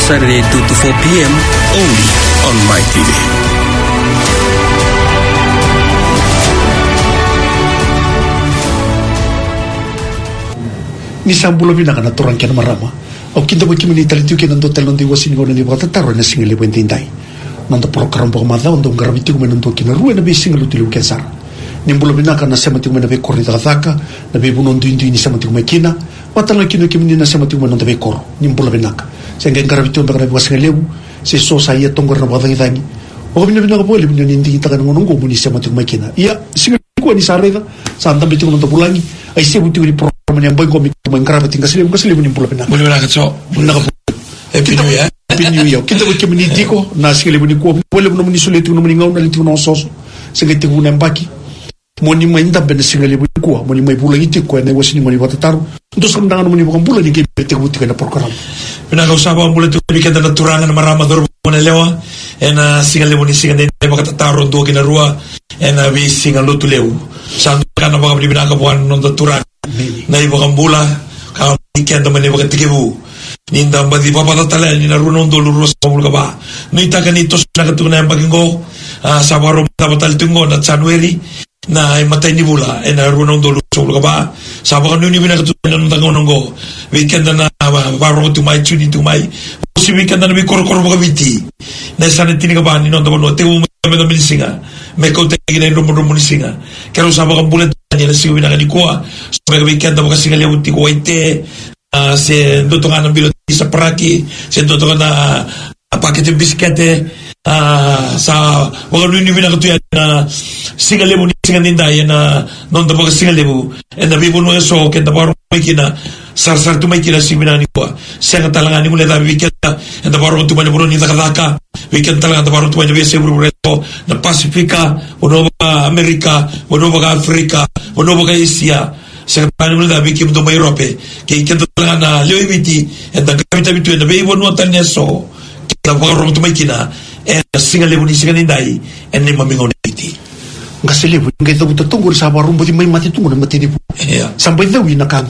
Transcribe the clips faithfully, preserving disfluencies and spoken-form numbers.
Saturday two to four p.m. only on My T V. Nisambulo binaka na turang kaya marama. O kinta mo kimini talitu kaya nando talon di wasin ko na libo katataro na singali po intintay. Nando program po kamada, nando garabiti ko manando kinaruwa na bi singalu tilu kesar. Nimbulo binaka na semati ko manabe korita kataka, nabe bunon duindu ini semati ko makina, watang kino kimini na semati ko manando be koro. Nimbulo binaka. Sehingga garabiti ko baka wasin lewu, se so saya tonggar na batang itangi. O kami na binaka po, libo nyo hindi kita ka nang nunggo muni semati ko makina. Iya, singali ko ni sareda, saan tambiti ko nando pulangi, ay sebuti ko ni pro yang boy komik main kerabat tinggal selibu ke selibu nimpul benar. Boleh benar so. Benar ke. Happy New Year. Happy New Year. Kita buat community ko na selibu ni ko boleh benar meni sulit benar meni ngau na litu na sos. Sengeti ko nembaki. Moni main tak benar selibu ni ko. Moni main pulang itu ko na wasini moni buat taru. Untuk sekarang moni bukan pulang ni kita buat tiga program. Benar kau sahaja boleh tu bikin dan turangan marama dor moni lewa. Ena selibu ni selibu ni buat taru dua kena rua. Ena bi selibu tu lewu. Sangat kan apa kau benar kau buat nonton turang. Na iba kang bula ka weekend man iba katikibu ninda badi papa tatala ni narunon do lurus pamul ka ba nita kanito na katuna bagingo sa baro tabatal tungo na January na matay ni bula e narunon do lurus pamul ka ba sa baka nuni bina katuna ng tangonongo weekend na baro tumay chuni tumay si weekend na mi korkor mo kabiti na sanitini ka ba ni no tabono te mo me do milisinga me ko te gina rumo rumo milisinga kero sa baka bulat ni na sigo bina kanikuha supaya weekend mo kasi ngali uti ko ite se dotongan ng bilot sa paraki se dotongan na paket ng biskete sa wala nuni bina katuya na singali mo ni singa ninday na non dapat singali mo and na bibo no so kenda baro may kina sar sar tu may kina sibina ni ko senga talangan ni mula da weekend and da baro tu may buro ni takadaka weekend talangan da baro tu may bese buro reto na Pasifika uno ba Amerika uno ba Afrika uno ba Asia senga talangan da bikim do may Europe kay kenda talangan na lewiti and da kamita bitu and da bibo no tanya so kenda baro tu may kina and singa lebu ni singa nindai and ni mamingon iti kasi lebu ngay tabu tatunggur sa warung budi may mati tungo na mati ni po sampai daw yun nakangko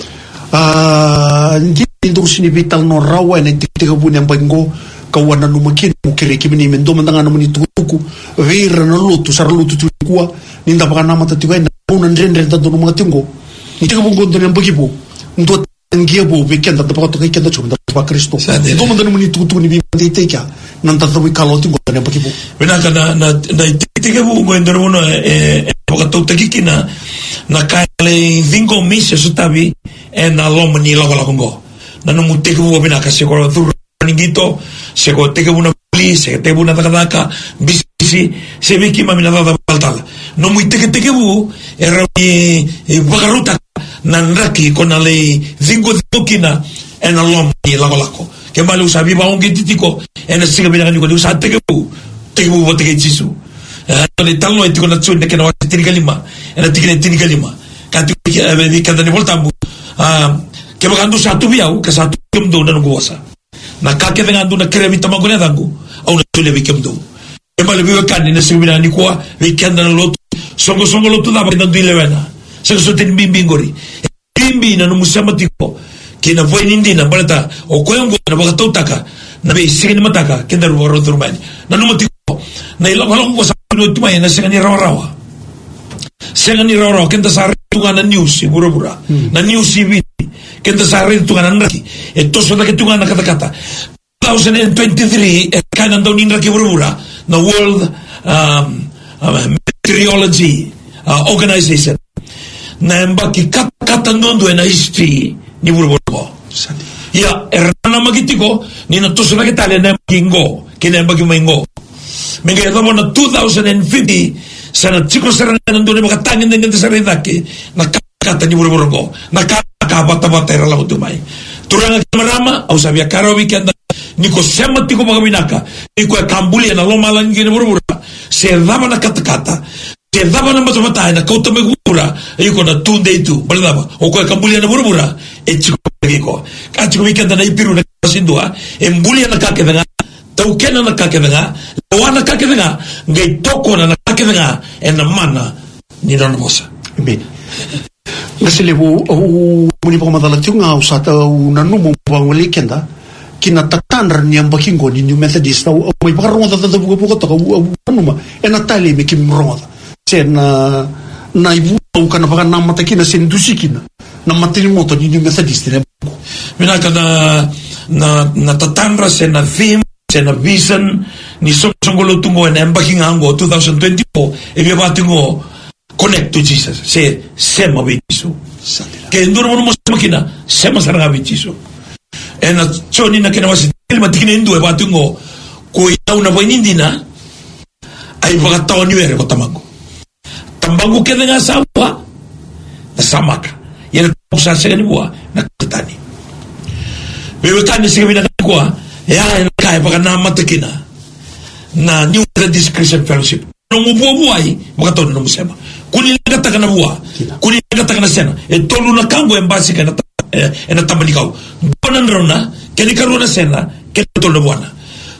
hindi ito sinibital no rawa na titika po niyang bago kawan na numakin mo kiriki minimendo mandanga naman itutuko vera na luto sa luto tukuwa ninda baka naman tatigay na unan rin rin tato ng mga tinggo hindi ka pong gondo niyang bagibo ito ang giabo weekend at napaka tukay kenda chum dapat Kristo ito man naman itutuko ni bimandi tika nang tatawi kalotin ko niyang bagibo binaka na na titika po mo endo mo eh pagkatog tagikina na kaya vingo misya sutabi e na loma ni lawa lakongo na numutika po binaka siguro turo ningito siguro tika po na police tika po na takadaka bisi se viki mamina dada baltal no muy tika tika po era ni bagaruta nanraki con ale vingo dukina e na loma ni lawa lako ke malu sabi ba ongi titiko e na siga binaka ni ko sa tika po tika po tika jisu ni talo itu kena cuci nak kena tiga kali lima, ada tiga tiga kali lima. Kati di kata ni voltamu, kebakan tu satu biau, ke satu kem tu dan kuasa. Nak kakek dengan tu nak kira minta magunya tanggu, au nak tulis bikem tu. Kembali biarkan ini sebina ni kuah, biarkan dan lot, songgo songgo lot tu dapat dan tu lewena. Sesuatu ni bimbing gori, bimbing dan musim matiko, kena voin indi na balata, o koyong gua na bagatau taka, na be singin mataka, kena ruang tu rumah. Nanu matiko, na ilang halang kuasa. Ano tumay na siya ni raw-raw siya ni raw-raw kenta sa rin ito nga na news bura-bura hmm. na news T V kenta sa rin ito nga na nraki ito so na ito nga nakatakata twenty twenty-three eh kanan daw ni nraki bura-bura na World um, uh, Meteorology uh, Organization na mbaki katanon doon na history ni bura-bura ko ya erana magitiko ni na to so na kitali na magingo kina mbaki maingo Mengaya tamo na two thousand fifty sana chiko serangan doon makatangin dengan sarita ke nakakata ni buru-buru ko nakakabata-bata era lang tumay turang marama au sabia karo weekend ni ko sema tiko magaminaka ni ko kambuli na lomalan gini buru-buru se daba na kata-kata se daba na mata-mata na kauta megura ay ko na tunde itu balaba o ko kambuli na buru-buru e chiko ko ka chiko weekend na ipiru na kasindua embuli na kakeda tau kena na kakeda wana kakeda ngai toko na kakeda en na mana ni na mosa bem ngasile bu muni pa madala tunga usata unanu mo pa weekenda kina tatandra ni ambakingo ni New Methodist au mai paronda da buga buga to numa ena tali me kim ronda sen na na ibu kana paga na mata kina sen dusikina na matini moto ni New Methodist ne mina kana na na tatandra sen na theme sen na vision ni songolo tungo en embaking ango twenty twenty-four e vi batingo connect to Jesus se sema bisu ke ndoro mo makina sema saranga bisu ena choni na kena wasi ilma tikine ndu e batungo ko ina una boinindina ai baga tawani were ko tamango tambangu ke nga sawa na samaka yele kusa segani bua na tani bebe tani segani na kwa ya ina kai baga na matakina na New Methodist Christian Fellowship no mu buai baga tawani no musema kuni ngata kana bua kuni ngata kana sena e tolu na kango embassy kana ena tamani kau bonan rona keni karuna sena keni tolu buana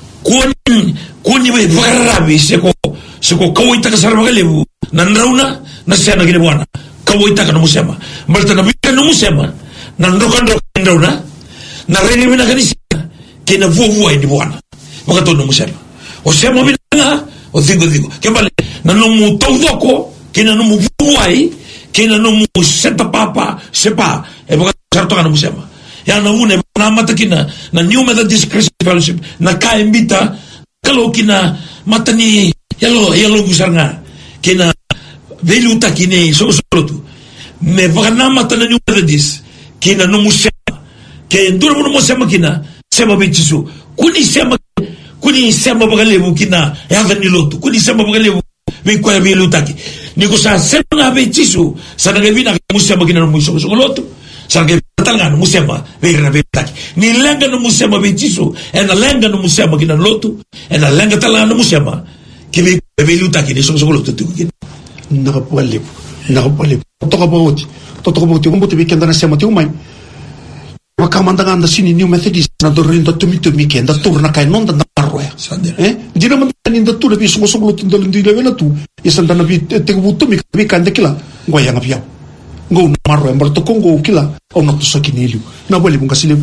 kuni kuni be varabi seko seko kawita kasar magalebu nan rauna na sena kini buana kawita kana musema malta na bika no musema nan rokan rokan rauna na reni mina kani sena kena vuvu ai buana baka tolu musema o sema mina o digo digo kembale na no mu tawdoko kena no mu vuvu ai kena no mu seta papa sepa e baka sarto kana musema ya na une na matakina na New Methodist Christian Fellowship na ka invita kalau kina matani yalo yalo gusarnga kina veluta kine so so tu me vana matana New Methodist kina no musema ke nduro no musema kina sema bichisu kuni sema kuni sema bagalebu kina ya vani lotu kuni sema bagalebu me kwa veluta ki niko sa sema na bichisu sana gebina musema kina no muso so lotu sange talanga no musema vera betaki ni lenga no musema betiso ena lenga no musema kina lotu ena lenga talanga no musema kibe beluta kini so so lotu tuki na pole na pole to ka boti to to boti ko boti weekend na sema ti umai wakamanda anda sini New Methodist na dorinda tumito weekend turna kai nonda na parroya eh dira man ninda tu lebi so so lotu ndolo ndile vela tu isanda na bi te buto mi bi kande kila ngoya ngapia ngo marro embal to kongo kila o no to sakinelu na boli bunga sile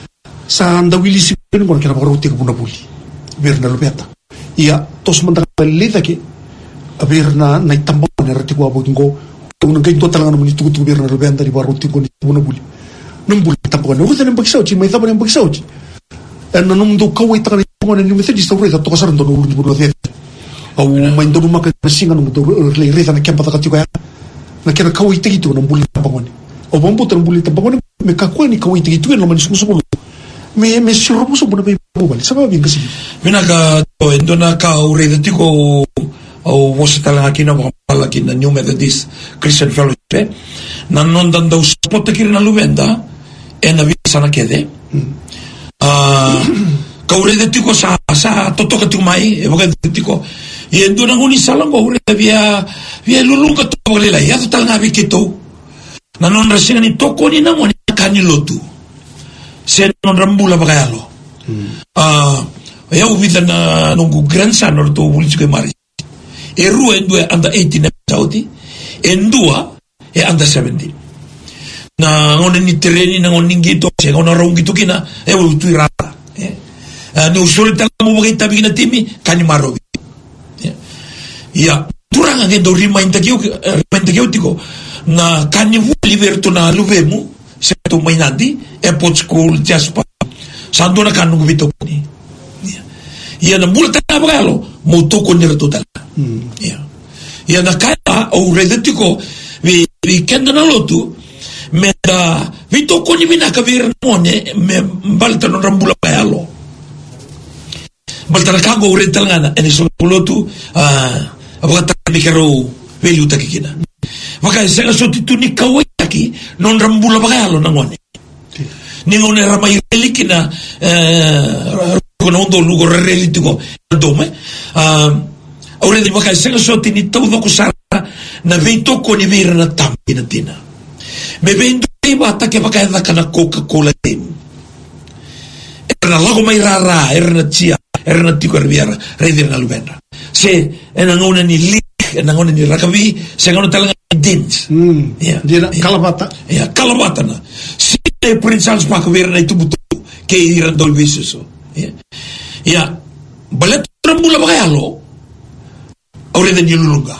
sa anda wili si ben mo kera baro te buna boli berna lobeta ia tos manda leda ke aberna na itambo na rati ko abo ngo to no gento talanga no tu tu berna lobenda di baro te ko buna boli non boli tambo no usa nem baksauci mai tabo nem baksauci en no ndo kawai tara ko na ni methodi sta ureza to kasar ndo no bulu de au mai ndo maka singa no ndo le reza na kempa takati ko na kena kau ite gitu na mbuli tapangone o bombo tan mbuli tapangone me kakua ni kau ite gitu na mani sumu sumu me me sirobu sumu na be mobile sabe bien kasi mina ka to endona ka ure de tiko o wasitala aqui na bala aqui na New Methodist Christian Fellowship na non dando spot aqui na luvenda e na visa na kede ah ka ure de tiko sa sa toto ka tu mai e boga de tiko e endona ngoni sala ngo ure via via lulunga to bolela ya tal na bikito na non rasina ni toko ni na ngoni kani lotu se non rambula bagalo ah ya uvida na nungu grandson or to bulchike mari e rua e due anda eighteen saudi e dua e anda seventeen na ngoni ni terreni na ngoni ngito se ngona rongito kina e ulutu irata eh ni usole tal mo bagita bigina timi kani marobi ya turanga ke do remind ke remind ke utiko na kani vuli verto na luvemu se to mainandi e pot school jaspa sandona kanu vito ni ya na multa na bagalo mo to con der total ya ya na kaya o redetiko vi vi kenda na lotu me da vito con mina ka vir mone me balta no rambula bagalo balta na kago retalngana ene so lotu ah abata mikero veluta kikina maka senga sotitu ni kawaki non rambula bagalo nangone ni ngone ramai relikina eh kono ndo lugo relitiko dome ah ora di maka senga sotini todo ko sara na veito ko ni vera na tampina tina me vendo iba ta ke baka da kana Coca-Cola tim era lago mai rara era na chia era na tiko riviera redina luvenda se ena ngona ni lik ena ngona ni rakavi se ngona talanga dins mm ya dia kalabata ya kalabata na si te prince Hans pak weer na itu butu ke iran dol bisuso ya ya balet rambula bagayalo ore den yulunga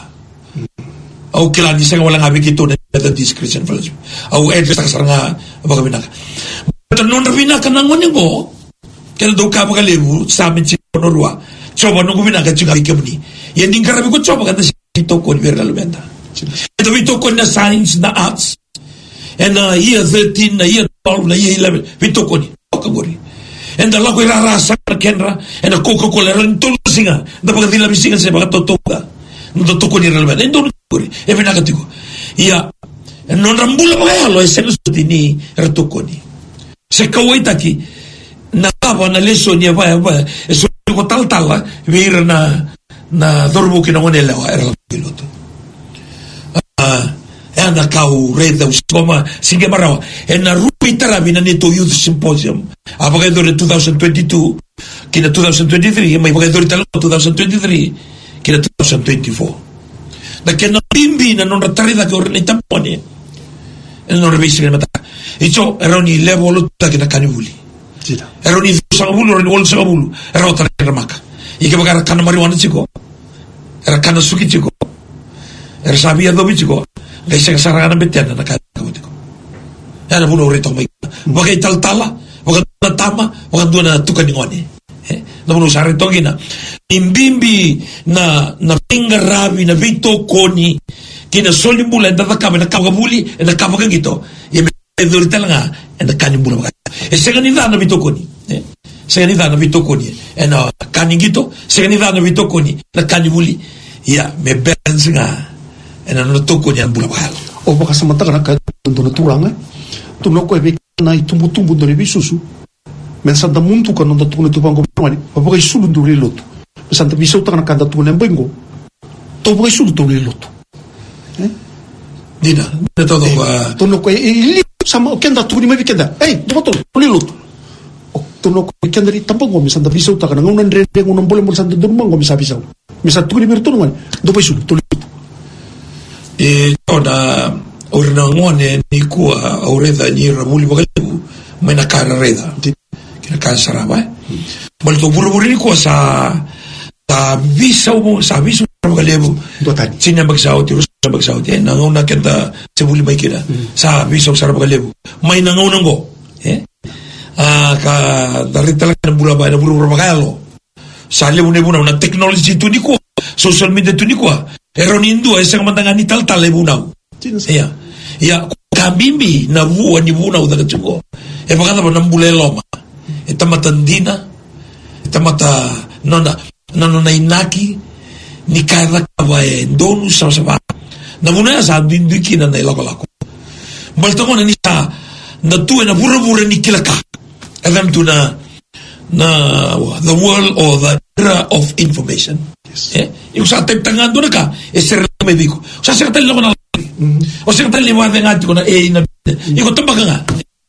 au kilani senga wala ngabi kito na discretion fellowship au address kasaranga bagabinaka but non ravina kanangoni go kel do ka bagalebu samin ci norwa coba nunggu binaka juga ikemni yang dingkarabi ko coba kata ito ko ni verla lumenta ito ito ko na science na arts and uh, year thirteen na year twelve na year eleven ito ko ni okagori and Allah ko irarasa kenra and Coca-Cola ran tolo singa da pag dila bisinga sa mga totoga no totoko ni relevant endo ni e venaka tiko ya non rambula ba lo eseno stini retoko ni se kawaita ki na tava na leso ni va va eso ko tal tal vir na na dorbo ki no nela era la piloto ah e anda kau reda usoma singe marawa e na rupitara bina ni to youth symposium apaga do twenty twenty-two kina twenty twenty-three mai paga do twenty twenty-three kina twenty twenty-four da che non bimbi na non rattarida che orne tampone e non rivisi mata e ciò era ogni level che na canivuli era ogni sangabulu era ogni sangabulu era otra ramaka e che magari kana marijuana chico era kana suki chico era sabia dobi chico lei se sarà betena na kana chico era buno reto mai bagai tal tala bagai tama bagai dona tukaningoni eh non lo usare togina imbimbi na na pinga rabi na vito koni kina soli bula da kama na kawabuli na kama gito e me dorita nga na kanibula e seganida na vito koni eh seganida na vito koni e na kanigito seganida na vito koni na kanibuli ya me bensinga e na no tokoni an bula bala o baka samanta kana ka ndo turanga tu no ko e na itumbutumbu ndo bisusu mensanda muntu kana ndo tune tupango mani baka isulu ndo loto santa bisau tanga kanda tu nembengo to boy sul to leloto eh dina de todo to no ko ili sama kenda tu ni me kenda eh to to leloto to no ko kenda ri tampongo mi santa bisau tanga ngonan rende ngonan boleh mo santa durmango mi sa bisau mi sa tu ni berto no do boy sul to leloto e ona orna ngone ni ku aureda ni ramuli bagalebu mena cara reda kina kansara ba bal to buru-buru ni ko sa sa visa mo sa visa bagalebu sinya bagsao ti rusa bagsao ti nanguna kenta sebuli may kina sa visa sa bagalebu may nangunan go eh ah ka dari talaga bula ba na buru-buru bagalo sa lebu nebu na technology tu ni ko social media tu ni ko eronindu ay sang mandangan ni tal tal lebu na ya ya kabimbi na buwa ni buna udah kecuko e bagala ba nambule loma eta matandina eta mata nona nano na inaki ni kaira kawae donu sa sa na muna sa dindiki na na lako lako baltongo na ni sa na tu na bura-bura ni kilaka adam tu na na the world or the era of information eh yung sa tagtangan do na ka e ser medico sa ser tal na o ser tal liwa nga ko na e na iko tambaga nga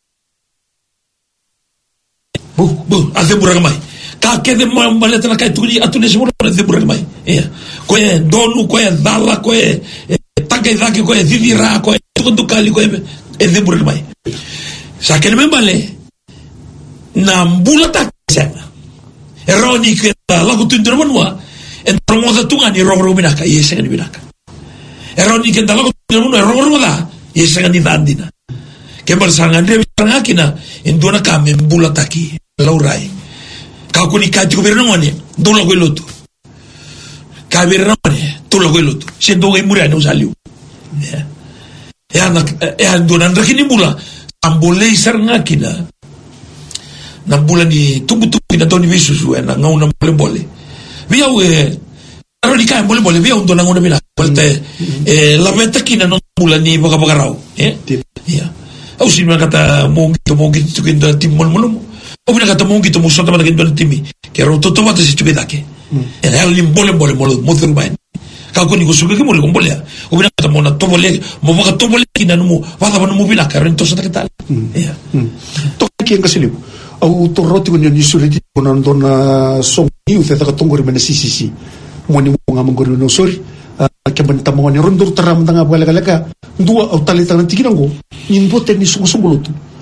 bu bu ate bura mai ka ke de mo maleta na kai tuni atune se mo de bura mai eh ko e donu ko e dalla ko e takai daki ko e vivira ko e tudo kali ko e de bura mai sa ke me male na mbulata sema eroni ke la ko tundro monwa en promoda tunga ni rogro binaka yese ni binaka eroni ke la ko tundro monwa rogro da yese ni dandina ke bersanga de sangakina en dona ka me mbulata ki laurai ka ko ni ka ti governo ngone do lo geloto ka birone to lo geloto se do e murano saliu ya ya na ya dona ndakini mbula ambole sarngakina na bulan ni tubu-tubu na toni visu su na ngauna boleh-boleh via we aro di kai boleh-boleh via untuk nanguna bila volte eh la vetta kina non bulan ni baga-baga rau eh ya au sin kata mongi to mongi to kindo timol molum o bina kata mongi to musota mata kindo timi ke ro toto mata si tibedake eh hal lim boleh-boleh molo motor bain ka ko ni ko suga ke molo boleh o bina kata mona to boleh mo baga to boleh kina no wala ba no bila ka ro to sa tal ya to ki en kasilibu au torroti con gli isolati con andona son io te ka tongori mena sisi si moni mo ngam ngori no sori ke ban tamo ni rondur taram tanga bala galaga dua au tali tangan tikinango in bote ni sungu sungu lutu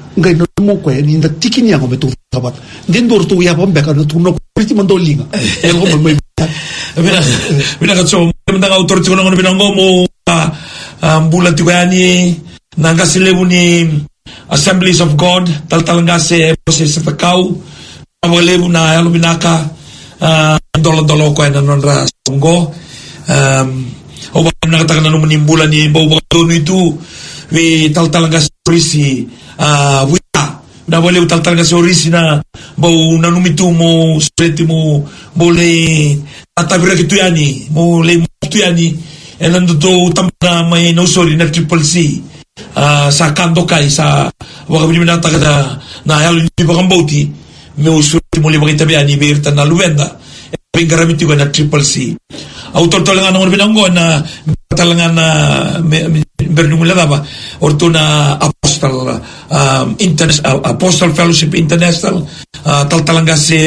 ngai no mo ko ni nda tikini ngo betu kabat den dor tu ya bombe ka no tu no priti mandolinga el go mo bina bina ka so menda ka autor tiko ngono bina ngomo ambula tigani nanga silebu ni Assemblies of God tal tal ngase proses takau awalebu na alo binaka dolo dolo ko na nonra songo um o ba na kata na menimbula ni bau bau itu we tal tal ngase prisi ah wita na wale tal tal ngase orisi na bau na numitu mo spreti mo bole atabira kitu yani mo le tu yani enando to tamna mai no sorry na triple C Uh, sa kando kai sa wakabili na tagada na halo ni bakamboti me usuti mo libang itabiani berta na luwenda e pingaramiti ko na triple C autor tolangan ng binanggo na talangan na bernumula daba orto na apostle um, internet uh, apostle fellowship international uh, tal talanga si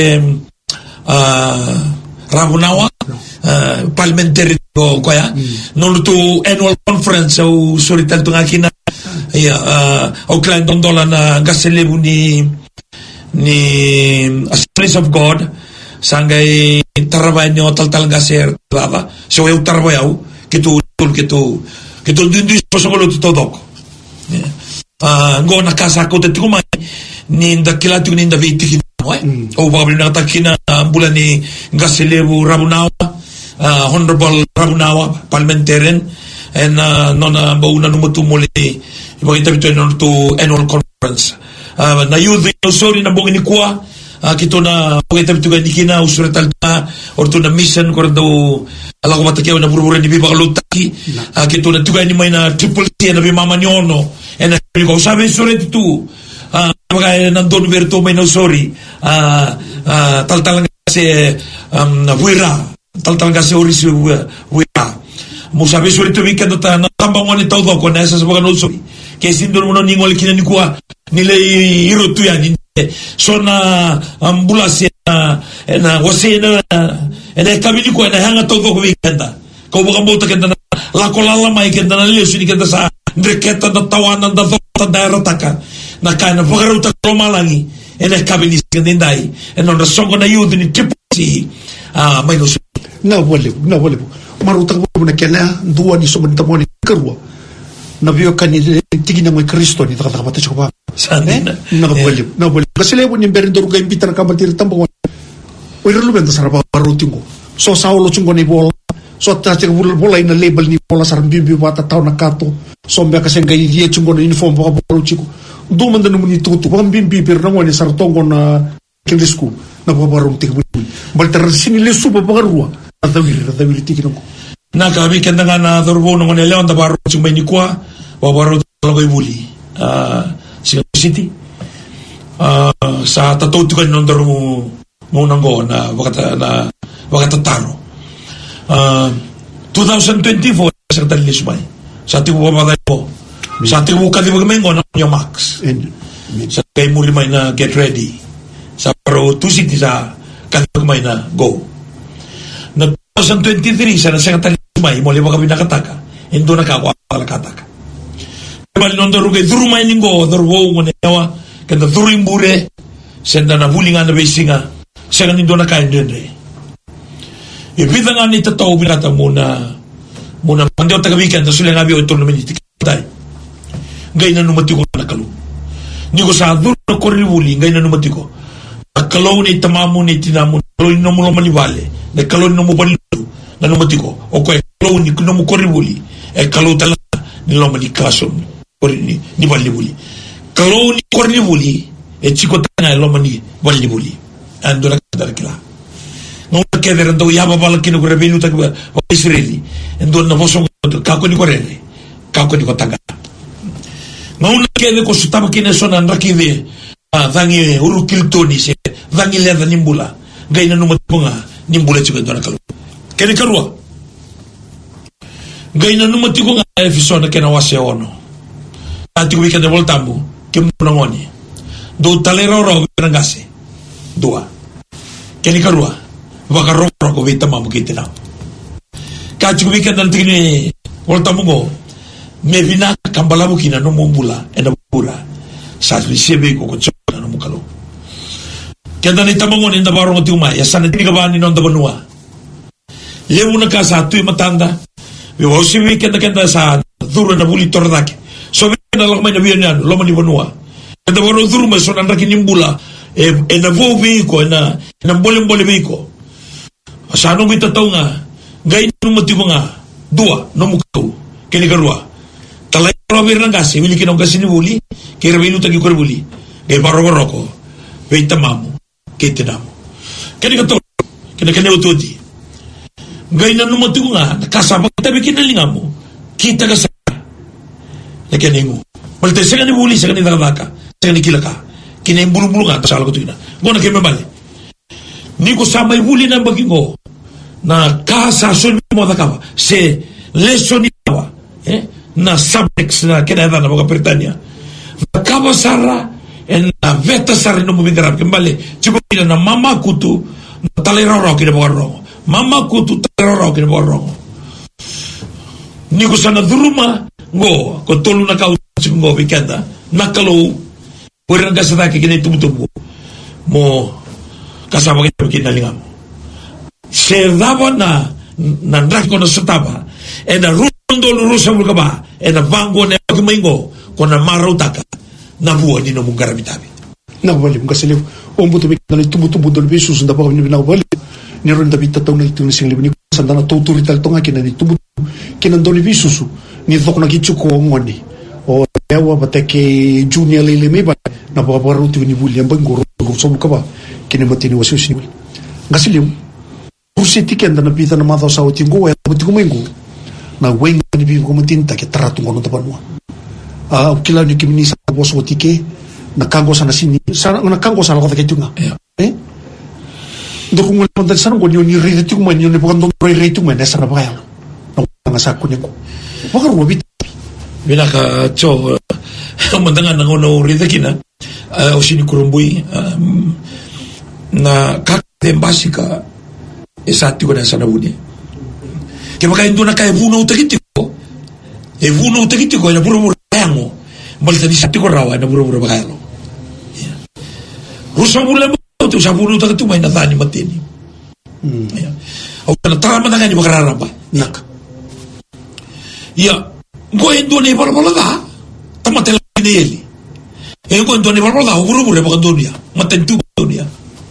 uh, Rabunawa uh, parliamentary ko kaya mm. no to annual conference so sorry tal tunga kina ya uh, o klein dondola na gaselebu ni ni Assemblies of God sangay tarabanyo tal tal gaser lava so eu tarabayaw kitu kitu kitu dindu posolo todo ah ngo na casa ko te kuma ni ndakila tu ni ndaviti o babli na takina ambula ni gaselebu Rabunawa uh, honorable Rabunawa parliamentarian and uh, nona bauna numutu muli ibang ito ito to annual conference uh, na youth sorry na bong inikwa uh, kito na bong ito ito kina usuratal na or to na mission ko daw ala ko matakyaw na burubura ni biba kalutaki uh, kito na tuga ni may na triple C na bimama nyono and na ko sabi sorry ito uh, bagay nandun verto may no sorry uh, uh, tal-talang kasi um, wira tal-talang kasi orisi wira mo sabi sorry to weekend ta na tambang mo ni todo ko na sa mga nusuri kaya sindon mo na ningol kinanikwa nila iro to yan so na ambulance na na wasi na na kami ni ko na hanga todo ko weekend ko baka mo ta kenda la kolala mai kenda na liyo sini kenda sa ndreketa na tawanan da ta darataka na kana pagaruta romalangi ena kami ni kendai ena na songo na yudo ni tipsi ah mai no na wale na wale marutang mo na kena duwa ni sumenta mo ni karwa na biyo kanil tigina mo Kristo ni takapata siya ba sana na wale na wale kasi lebo ni berendor ga imbitar ka batir tambong o irlo benda saraba marutingo so saulo chungo ni bola so tati bola bola ina label ni bola sar bibi bata taw na kato so mbe kasi ngai ye chungo ni uniform ba bola chiko do man danu ni tutu ba bimbi per na ngoni sar tongo na kilisku na ba barum tik bul bal tar sini le suba ba ruwa adawir adawir tikino na kami kenda nga na dorbo no ngone leon da baro chumay ni kwa wa baro lo kay buli ah Singapore City ah sa tatutu kan non dormo mo nango na wakata na wakata taro ah twenty twenty-four sa talismay sa tiwo ba po sa tiwo ka di magmengo na yung max sa kay mo limay na get ready sa pro two city sa kan magmay na go na twenty twenty-three sa sa talismay mo liba kami nakataka indo nakawa nakataka bali non doru kay duru may ningo doru wo ngone yawa kanda duru imbure senda na bulingan na besinga sa indo na kain dendre ibida nga ni tataw binata muna muna mandio taga weekend sule nga biyo ito naman itikitay ngay na numati ko nakalo ni ko sa duru na koribuli ngay na numati ko nakalo ni tamamu ni tinamu nakalo ni namulo manibale nakalo ni namu balido na numati ko o ko nakalo ni namu koribuli e kalo talaga ni loma ni kaso ni ni balibuli kalo ni koribuli e chiko tanga loma ni balibuli ando na kadakila no keder ndo yaba bala kino ko rebelu tak ba Israeli ndo na boso kako ni korere kako ni kotanga no kede ko sutaba kine sona rakive dangi urukil toni se dangi le da nimbula gaina no matunga nimbula chiko ndo na kalo kene karua gaina no matigo nga efisona kena wase ono ati ko weekend voltambu ke mpunangoni do talero ro ngase dua kene karua baka ro ko vita mamu kitina kachi ko weekend antini voltambu go me vina kambala bukina no mumbula ena pura sa lisibe ko ko tsaka na mukalo kaya na itamangon inda barong ati umay yasa na tinigabani non da banua lewu na ka sa atu'y matanda biwa usiwi kenda kenda sa duro na buli tordake so na lang may nabiyan yan loma ni banua kenda barong duro may so nandraki nimbula e, e na vo biko e na e na mbole mbole biko sa anong itataw nga gay nung matibo nga dua no mukaw kini karua talay robir ng kasi wili kinong kasi ni buli kaya rabilu tagi ko buli gay baroko-roko wait tamamu kaya tinamo kini kato kini kani utudi gay na nung matibo nga nakasama tabi kinalinga mo kita ka sa na kani mo malte sa kani buli sa kani nakabaka sa kani kilaka kina yung bulu-bulu nga tasala ko ito na gona kaya mabali ni ko samay buli ng baging ko na kasasun mo na kawa se lesson itawa eh na subjects na kinahanglan na mga Britanya na kawa sara en na veta sara no mubingarap kembali chuko ina na mama kutu na talera raw kinabawarong mama kutu talera raw kinabawarong ni ko sana duruma ngo ko tulu na kau ngo bikanda nakalo pwede nga sa taki kinay tumutubo mo kasama kita kinalingam se daba na nandraki ko na sataba e na rundo lurusa mo ka ba e na bango na kumaingo ko na marutaka na buwan ni no mong garamitabi nakabali mo kasi liw o mbuto mi na tumutubo dol besus nda pa kami nakabali ni ron dabi tataw na ito ni sing liw ni sanda na tuturital to nga kinani tumutubo kinandoli besusu ni dok na gichu ko ngoni o ewa batake junior lele me ba na paparuti ni buli ang bangoro ko so ka ba kinamatini wasu si ngasi liw Rusiti kenda na pita na mata sa utingo e buti kumengo na wenga ni bibi kumatinta ke trato ngono tapanwa ah ukila ni kimini sa bos otike na kango sana sini sana na kango sana ko take tunga eh ndurungo ponda sana ko ni rede tu man ni bukan don rede tu man esa na ba no nga sa ko niko wakar wo bit bila ka cho mandangan ng ono rede kina o sini kurumbui na kakte basika esatti ko na sana buni ke baka indo na kay vuno utagiti ko e vuno utagiti ko na puro puro yango balta di satti ko rawa na puro puro bakalo rusa mula mo to sa vuno utagiti may natani matini ya o na tama na ngani bakararamba nak ya go indo ne barbola da tamatela ni eli e go indo ne barbola puro puro bakadonia matentu donia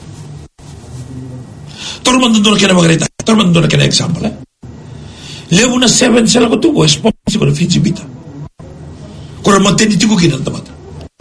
tormando na kena magreta tormando na kena example eh levo na seven sala ko tubo sponsor ko Fiji bita ko mateni tigo kinan tamata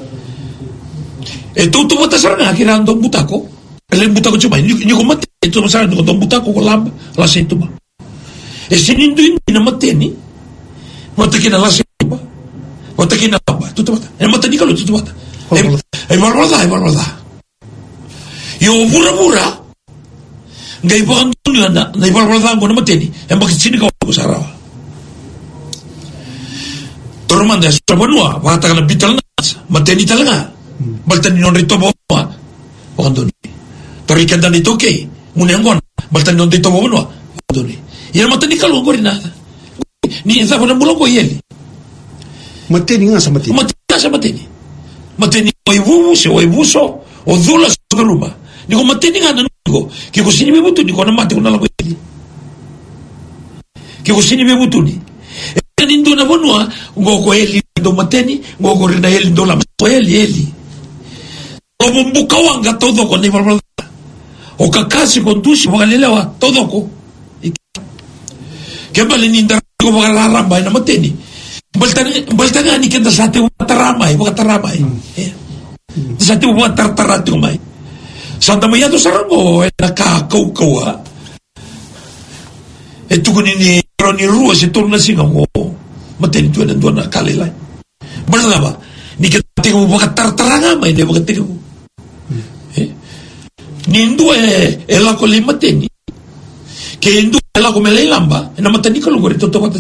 e tu tu bota sarana kirando butako ele butako chuma ni ko mate tu sarana ko butako ko lab la setuma e sinindu na mateni mate kina la setuma mate kina ba tu tu bota e mateni ko tu tu bota e barbola e barbola yo bura bura ngai bukan dunia na na ibal-bal ko na mateni yang bakit sini ko sa rawa tormanda sa banua bata ka na bital na mateni talaga baltan ni non rito mo bukan dunia torikan dan itu okay muna ngon baltan non rito mo banua bukan dunia yan mateni kalau ko rin na ni isa ko na bulong ko yeli mateni nga sa mateni mateni nga sa mateni mateni o ibubuso o ibuso o dula sa luma ni ko mateni nga na ko ki ko sini bebutu ni ko na mate ko na lago ili ki ko sini bebutu ni e nindo na bonua ngo ko eli do mateni ngo ko rina eli do la ko eli eli o mbuka wanga todo ko ni barba o kakasi ko tusi ko lelewa todo ko ke bale ni ndar ko ba la ramba na mateni baltan baltan ni kenda sa te taramay ba taramay eh sa te ba tartaratu mai Santa Maria do Sarango e nakakaukaw ha e tu ko ni ni rua se torna singa ko mateni tu na dona kalilay bala ba ni kete ko ba tartaranga mai de ba kete ko eh ni ndo e e la ko le mateni ke ndo e la ko me le lamba na mateni ko lo to to bata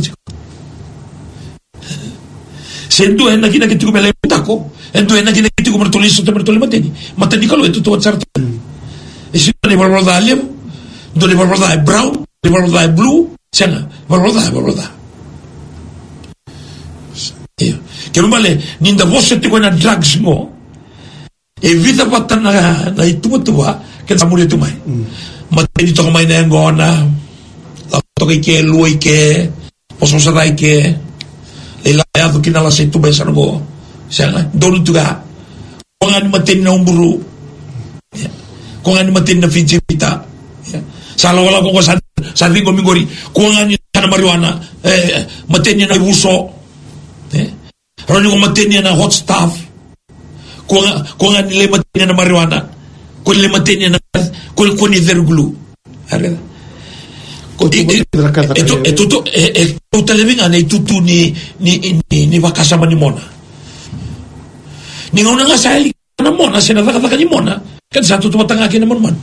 se ndo e na kina ke tu ko me le tako endo e na kina ke tu ko mertoli so te mertoli mateni mateni ko lo to to sarta e si ne valor da alem do ne valor da brown ne valor da blue sanga valor da valor da io che non vale ninda vosse te quella drugs mo e vita pata na na itua-tua ke sa muri tumai mateni to mai na ngona la to ke lui ke oso sarai ke le la ya to kina la se tu besa ngo sanga donu tuga ko ngani mateni na umburu ko ngani mateni na Fiji pita sala wala ko sa sa ringo mingori ko ngani na marijuana eh mateni na uso eh roni ko mateni na hot stuff ko ko ngani le mateni na marijuana ko le mateni na ko ko ni verglu are ko eto eto eto televinga nei tutu ni ni ni ni vakasama ni mona ni ngona nga sali na mona sina vaka vaka ni mona kan sa tutu matanga kina mon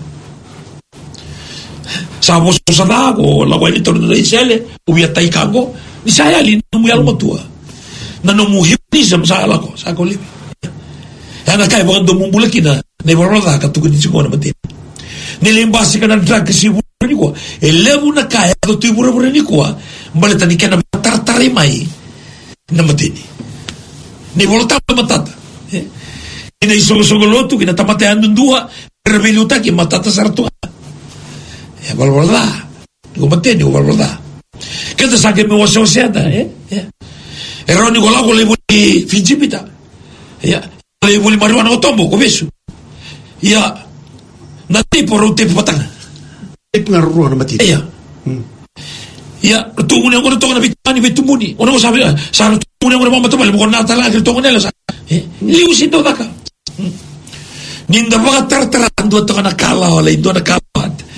sa vos sa dago la wali torno dei sele u via taikago ni saya li no mu almo tua na no mu hypnotism sa ala ko sa ko li ana kai bo ndo mu bulakina nei vorada ka tu ni chikona mate ni lembasi kana drag si ni ko e levu na kai do tu bura bura ni ko maleta ni kana tartari mai na mate ni ni volta matata ina iso so golotu kina tamate andu dua reveluta ki matata sartu e valvolda ko mate ni valvolda che sa che mi vuoi sosiata eh e roni con la con le voli fingipita ya le voli marijuana o tombo ko vesu ya na tipo rote patanga e pengaruh na mati ya ya tu ngone ngone to na bitani betumuni ono mo sabe sa tu ngone ngone mama to bale mo na tala ke to ngone la eh liu sito daka ninda vaga tartarando to na kala ole do na kala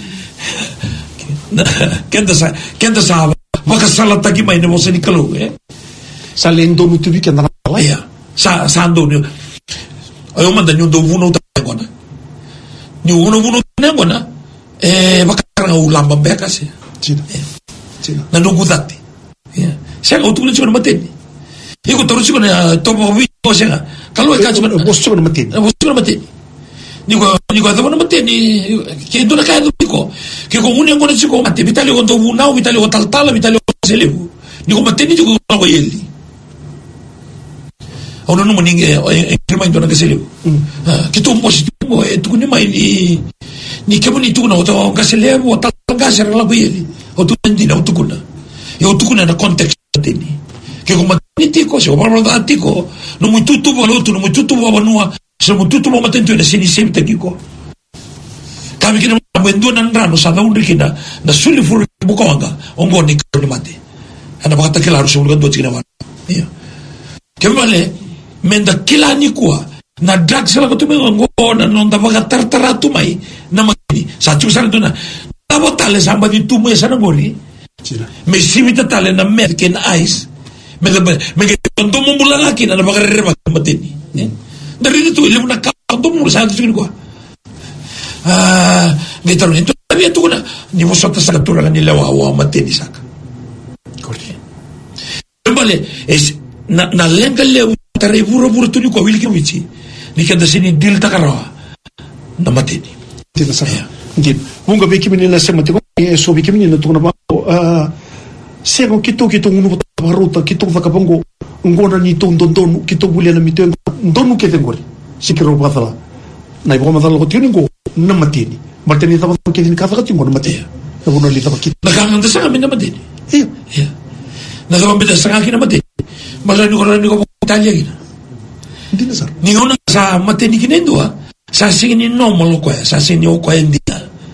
kenda sa kenda sa vaga salata ki mai ne mo se ni kalu eh salendo no tu que na la ya sa sando ni ayo manda ni ndo vuno ta ngona ni uno vuno ta ngona eh vaga ulamba beka se Cina Cina na no gudati ya sega utu ni chona mateni iko toru chona to bo vi ko sega kalu ka chona bo chona mateni bo chona mateni ni ko ni ko to mateni ke do na ka do ko ke ko un ngona chiko mate vitali ko to vunao vitali ko taltala vitali ko selebu ni ko mateni ko ko yeli ono no ninge e prima indona ke selebu ke to positivo e tu ni mai ni ni ke boni tu no to ka selebu tal ka sera la yeli o tu ndina o tu kuna e o tu kuna na context teni ke ko mateni ti ko se o parlo da ti ko no mu tutu bo lo tu no mu tutu bo banua se mu tutu bo matento na sini sempre ti ko kami kina mwendu na nrano sa da unri kina na suli furu bukawanga ongo ni ko mate ana bakata kila rusu ngo do tina wa iya ke vale menda kila ni kwa na drugs la ko tu ngo na non da baga tartaratu mai na makini sa tu sa dona ta botale samba di tu me sa ngori me sivita tale na merken ice me me ke ndo mo bulala kina na baga reba matini dari tu ile na ka ndo mo sa tu ni kwa ah getaro ni tu habia tu na ni vos sota sa tura ni la wa matini saka corre vale es na na lenga le tare vuro vuro tu ni ko wilki wichi ni kada sini dil takarawa na matini tina sa ndin munga be kimi na se mate ko e so be kimi na tu na ba ah se ko kito kito ngunu baruta kito vakapongo ngona ni ton don don kito buliana mi ten donu ke tengori sikiro batala na ibo madala ko tiuni ngo na matini matini ta ko ke ni ka ka tingo na matini na bono li ta ki na kanga sa kami na matini iya iya na sa bida sa kami na matini mala ni ko ni ko Italia gina hindi na sar ni ngona sa matini kinendo sa singin no malo ko sa singin ko hindi